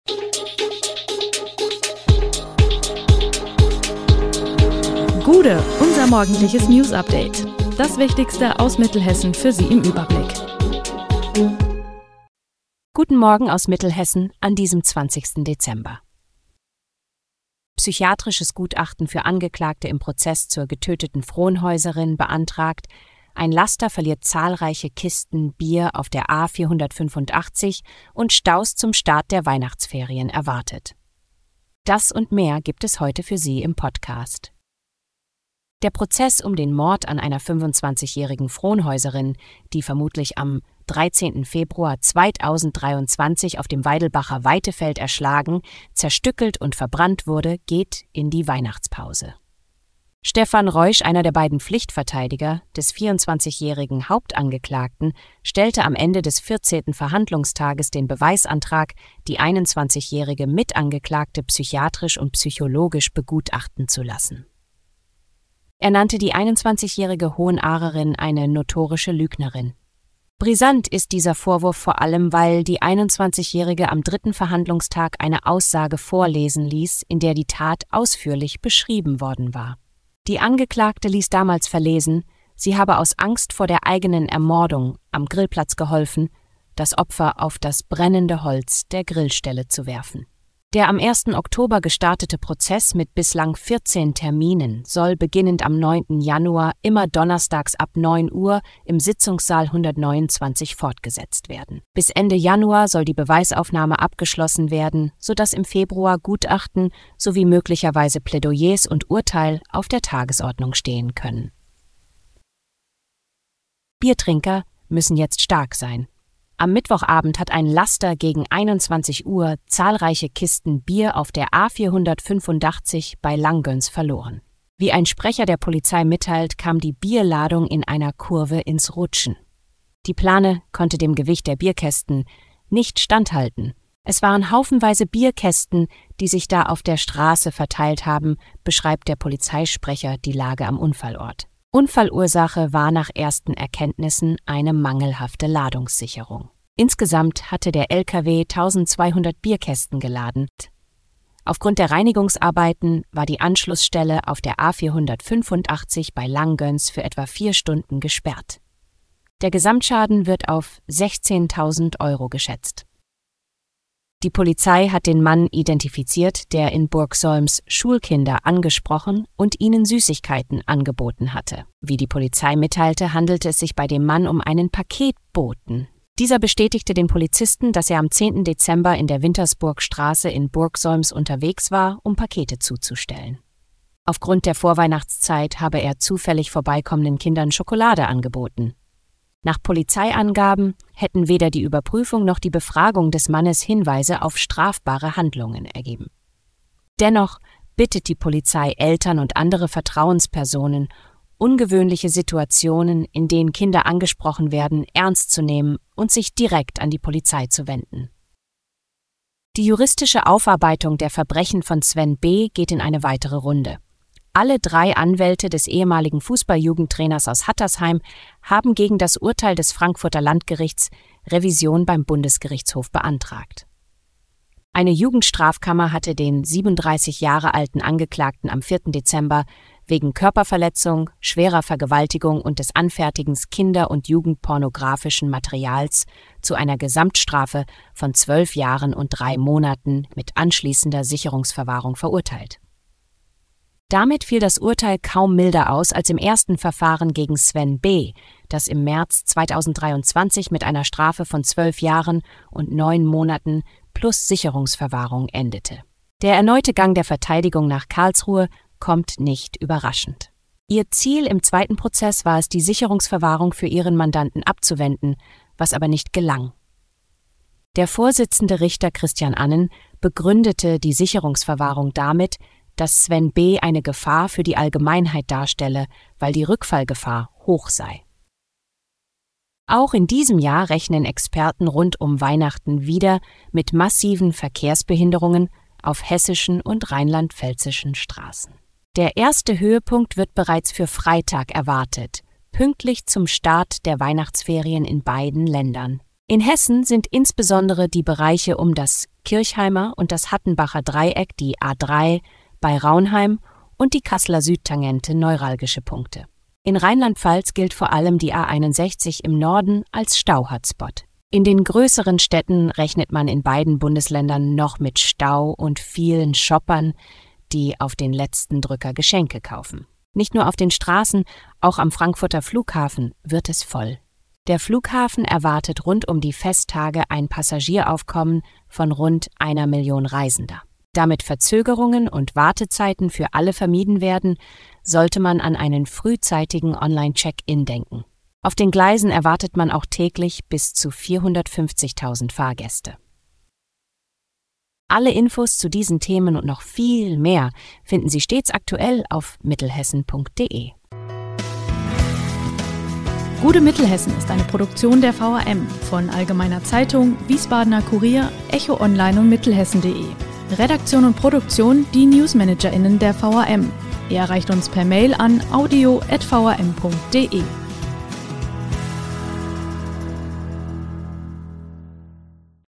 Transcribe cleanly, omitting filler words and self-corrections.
Gude, unser morgendliches News-Update. Das Wichtigste aus Mittelhessen für Sie im Überblick. Guten Morgen aus Mittelhessen an diesem 20. Dezember. Psychiatrisches Gutachten für Angeklagte im Prozess zur getöteten Frohnhäuserin beantragt. Ein Laster verliert zahlreiche Kisten Bier auf der A485 und Staus zum Start der Weihnachtsferien erwartet. Das und mehr gibt es heute für Sie im Podcast. Der Prozess um den Mord an einer 25-jährigen Frohnhäuserin, die vermutlich am 13. Februar 2023 auf dem Weidelbacher Weitefeld erschlagen, zerstückelt und verbrannt wurde, geht in die Weihnachtspause. Stefan Reusch, einer der beiden Pflichtverteidiger des 24-jährigen Hauptangeklagten, stellte am Ende des 14. Verhandlungstages den Beweisantrag, die 21-jährige Mitangeklagte psychiatrisch und psychologisch begutachten zu lassen. Er nannte die 21-jährige Hohenahrerin eine notorische Lügnerin. Brisant ist dieser Vorwurf vor allem, weil die 21-jährige am 3. Verhandlungstag eine Aussage vorlesen ließ, in der die Tat ausführlich beschrieben worden war. Die Angeklagte ließ damals verlesen, sie habe aus Angst vor der eigenen Ermordung am Grillplatz geholfen, das Opfer auf das brennende Holz der Grillstelle zu werfen. Der am 1. Oktober gestartete Prozess mit bislang 14 Terminen soll beginnend am 9. Januar immer donnerstags ab 9 Uhr im Sitzungssaal 129 fortgesetzt werden. Bis Ende Januar soll die Beweisaufnahme abgeschlossen werden, sodass im Februar Gutachten sowie möglicherweise Plädoyers und Urteil auf der Tagesordnung stehen können. Biertrinker müssen jetzt stark sein. Am Mittwochabend hat ein Laster gegen 21 Uhr zahlreiche Kisten Bier auf der A485 bei Langgöns verloren. Wie ein Sprecher der Polizei mitteilt, kam die Bierladung in einer Kurve ins Rutschen. Die Plane konnte dem Gewicht der Bierkästen nicht standhalten. Es waren haufenweise Bierkästen, die sich da auf der Straße verteilt haben, beschreibt der Polizeisprecher die Lage am Unfallort. Unfallursache war nach ersten Erkenntnissen eine mangelhafte Ladungssicherung. Insgesamt hatte der LKW 1200 Bierkästen geladen. Aufgrund der Reinigungsarbeiten war die Anschlussstelle auf der A485 bei Langgöns für etwa 4 Stunden gesperrt. Der Gesamtschaden wird auf 16.000 € geschätzt. Die Polizei hat den Mann identifiziert, der in Burgsolms Schulkinder angesprochen und ihnen Süßigkeiten angeboten hatte. Wie die Polizei mitteilte, handelte es sich bei dem Mann um einen Paketboten. Dieser bestätigte den Polizisten, dass er am 10. Dezember in der Wintersburgstraße in Burgsolms unterwegs war, um Pakete zuzustellen. Aufgrund der Vorweihnachtszeit habe er zufällig vorbeikommenden Kindern Schokolade angeboten. Nach Polizeiangaben hätten weder die Überprüfung noch die Befragung des Mannes Hinweise auf strafbare Handlungen ergeben. Dennoch bittet die Polizei Eltern und andere Vertrauenspersonen, ungewöhnliche Situationen, in denen Kinder angesprochen werden, ernst zu nehmen und sich direkt an die Polizei zu wenden. Die juristische Aufarbeitung der Verbrechen von Sven B. geht in eine weitere Runde. Alle 3 Anwälte des ehemaligen Fußballjugendtrainers aus Hattersheim haben gegen das Urteil des Frankfurter Landgerichts Revision beim Bundesgerichtshof beantragt. Eine Jugendstrafkammer hatte den 37 Jahre alten Angeklagten am 4. Dezember wegen Körperverletzung, schwerer Vergewaltigung und des Anfertigens kinder- und jugendpornografischen Materials zu einer Gesamtstrafe von 12 Jahren und 3 Monaten mit anschließender Sicherungsverwahrung verurteilt. Damit fiel das Urteil kaum milder aus als im ersten Verfahren gegen Sven B., das im März 2023 mit einer Strafe von 12 Jahren und 9 Monaten plus Sicherungsverwahrung endete. Der erneute Gang der Verteidigung nach Karlsruhe kommt nicht überraschend. Ihr Ziel im zweiten Prozess war es, die Sicherungsverwahrung für ihren Mandanten abzuwenden, was aber nicht gelang. Der Vorsitzende Richter Christian Annen begründete die Sicherungsverwahrung damit, dass Sven B. eine Gefahr für die Allgemeinheit darstelle, weil die Rückfallgefahr hoch sei. Auch in diesem Jahr rechnen Experten rund um Weihnachten wieder mit massiven Verkehrsbehinderungen auf hessischen und rheinland-pfälzischen Straßen. Der erste Höhepunkt wird bereits für Freitag erwartet, pünktlich zum Start der Weihnachtsferien in beiden Ländern. In Hessen sind insbesondere die Bereiche um das Kirchheimer und das Hattenbacher Dreieck, die A3 bei Raunheim und die Kasseler Südtangente neuralgische Punkte. In Rheinland-Pfalz gilt vor allem die A61 im Norden als Stau-Hotspot. In den größeren Städten rechnet man in beiden Bundesländern noch mit Stau und vielen Shoppern, die auf den letzten Drücker Geschenke kaufen. Nicht nur auf den Straßen, auch am Frankfurter Flughafen wird es voll. Der Flughafen erwartet rund um die Festtage ein Passagieraufkommen von rund 1 Million Reisender. Damit Verzögerungen und Wartezeiten für alle vermieden werden, sollte man an einen frühzeitigen Online-Check-in denken. Auf den Gleisen erwartet man auch täglich bis zu 450.000 Fahrgäste. Alle Infos zu diesen Themen und noch viel mehr finden Sie stets aktuell auf mittelhessen.de. Gute Mittelhessen ist eine Produktion der VRM von Allgemeiner Zeitung, Wiesbadener Kurier, Echo Online und Mittelhessen.de. Redaktion und Produktion die NewsmanagerInnen der VRM. Ihr erreicht uns per Mail an audio@vrm.de.